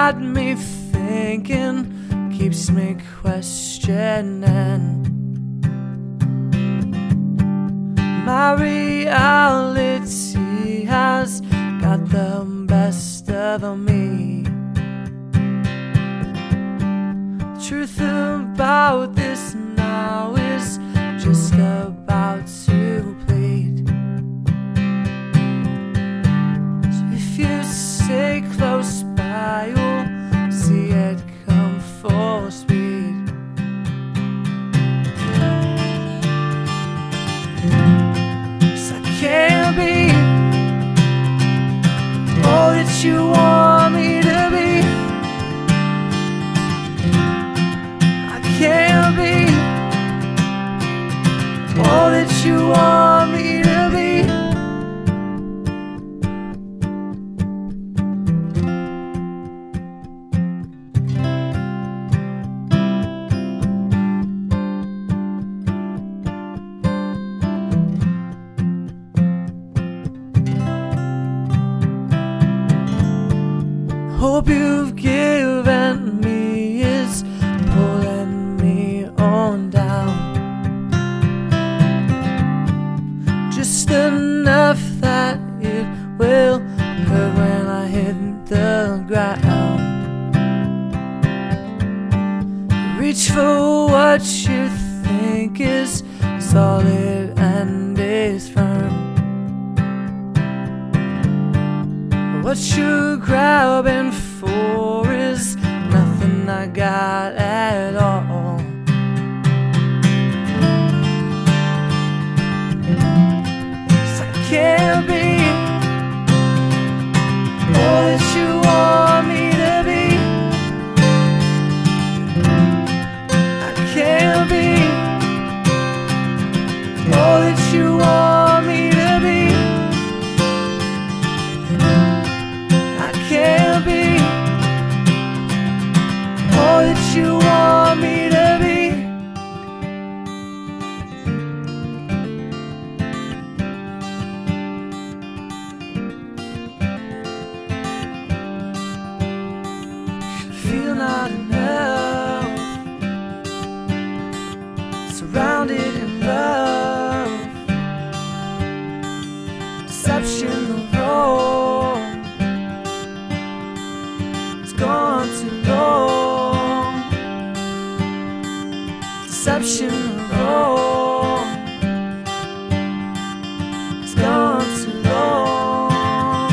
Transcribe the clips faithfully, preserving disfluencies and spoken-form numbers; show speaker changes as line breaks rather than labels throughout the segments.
got me thinking, keeps me questioning. My reality has got the best of me. Truth about this now is just about to bleed. So if you stay close by, you'll see it come full speed. Can't be all that you want me to be. I can't be all that you want me to be. Hope you've given me is pulling me on down, just enough that it will hurt when I hit the ground. Reach for what you think is solid and is firm. What you're grabbing for is nothing I got at all. 'Cause I can't be all that you want me to be. I can't be all that you want me to be. Can't be all that you want me to be. Feel not enough, surrounded in love, deception wrong. Gone too long, deception wrong. It's gone too long.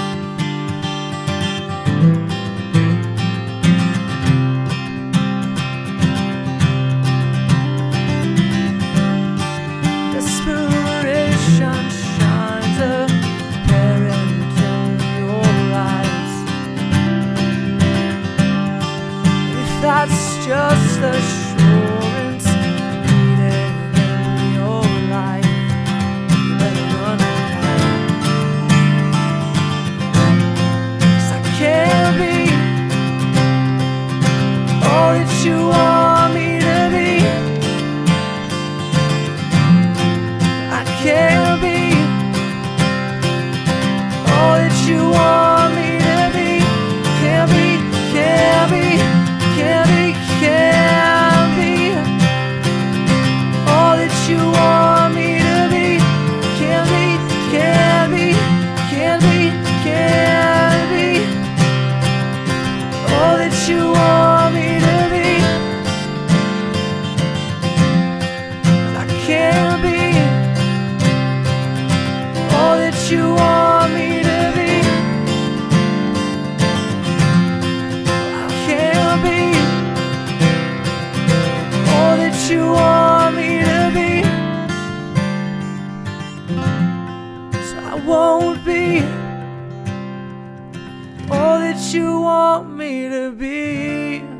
Desperation shines apparent in your eyes. That's just assurance needed in your life. You better run and hide. 'Cause I can't be all that you want me to be. I can't be all that you want me to be. Can't be, can't be. Can't be, can't be all that you want me to be. Can't be, can't be, can't be, can't be all that you want me to be. I can't be all that you want me to be. I can't be all that you want me to be. So I won't be all that you want me to be.